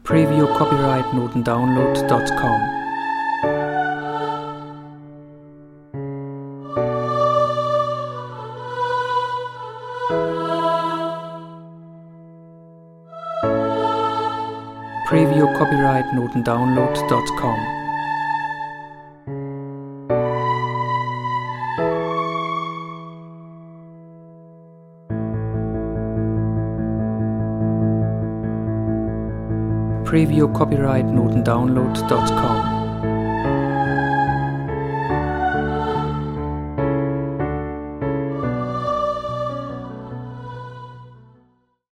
Preview copyright notendownload.com. Preview copyright notendownload.com. Preview copyright notendownload.com.